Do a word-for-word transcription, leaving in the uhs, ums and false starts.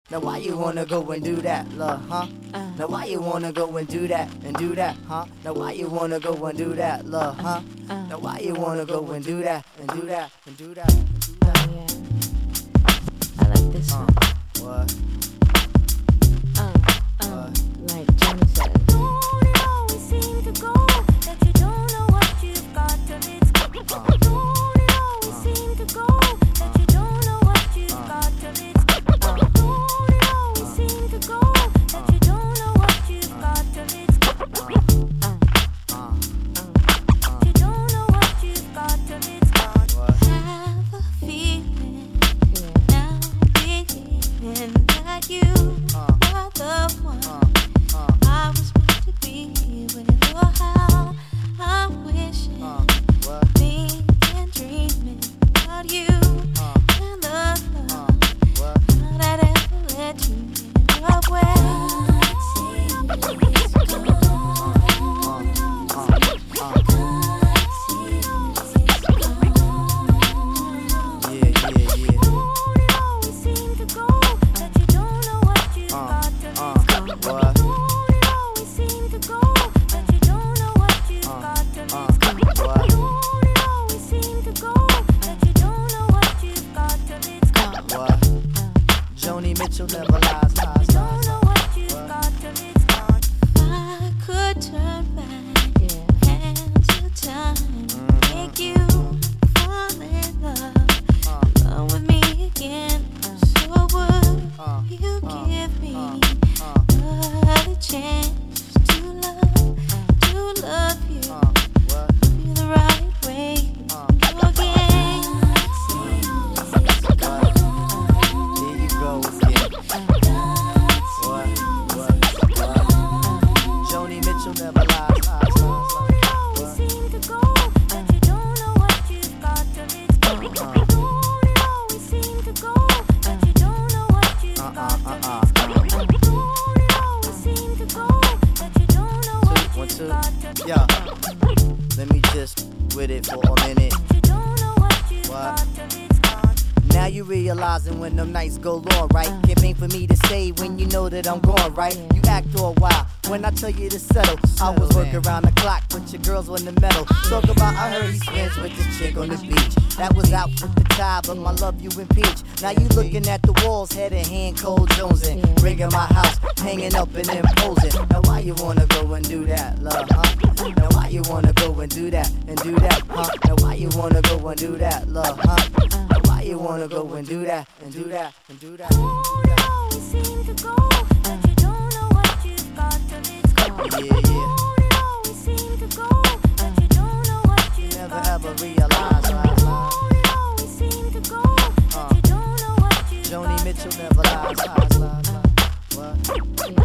Now why you wanna go and do that, love, huh? Uh, Now why you wanna go and do that and do that, huh? Now why you wanna go and do that, love, huh? uh, Now why you wanna go and do that and do that and do that and do that? oh yeah. I like this Uh, one. what? Uh, uh, like Johnny said. Don't it always seem to go that you don't know what you've got till it's gone? Uh, Don't it always seem to go that you don't know what you've got till it's gone? Don't it always seem to go that you don't know what you've got till it's gone? Uh, uh, You don't know what you've got till it's gone. what? Have a feeling yeah. now, believing that you Uh, were the one uh, uh, I was meant to be with. Oh, how I'm wishing, uh, what? thinking, dreaming about you Uh, and the uh, love what? that ever led you in your way. Yeah, yeah, yeah. Don't it always seem to go that you don't know what you've Uh, got till uh, it's gone? what? Don't it always seem to go that you don't know what you've Uh, got till uh, it's gone? what? Don't it always seem to go that you don't know what you've got till it's gone? What? Joni Mitchell never lies, lies, Don't lies. know what you've What? got till it's gone. I could turn back Yeah. hands to time, make you fall in love, Uh, love with me again. So would uh, you uh, give me uh, another chance to love, to love you, uh, what? feel the right way Uh, again? Here you go again. What? What? What? Joni Mitchell never lies, lies, lies, lies. Always seem to go that you don't know what you've got till it's gone. Don't it always seem to go that you don't know what you've Uh, got uh, till uh, it's uh, gone. uh. Don't it always seem to go that you don't know what One, you've two. got till Yeah. Let me just with it for a minute. you don't know what you've What? got till it's gone. Now you realizing when them nights go long, right? It ain't for me to say when you know that I'm gone, right? You act all wild when I tell you to settle. I was working around the clock, but your girls on the metal. Talk about I heard he spends with this chick on the beach. That was out with the tide, but my love you impeach. Now you looking at the walls, head in hand, cold jonesing. Rigging my house, hanging up and imposing. Now why you wanna go and do that, love, huh? Now why you wanna go and do that and do that, huh? Now why you wanna go and do that, love, huh? Now why you wanna go and do that and do that and do that? Don't it always seem to go that you don't know what you've got till it's gone. Yeah, yeah. Don't it always seem to go that you don't know what you've Never got ever till it's realize, lies, lies. Don't it always seem to go that you don't know what you've Joni got Mitchell till never lies, lies, lies, lies. What? Yeah.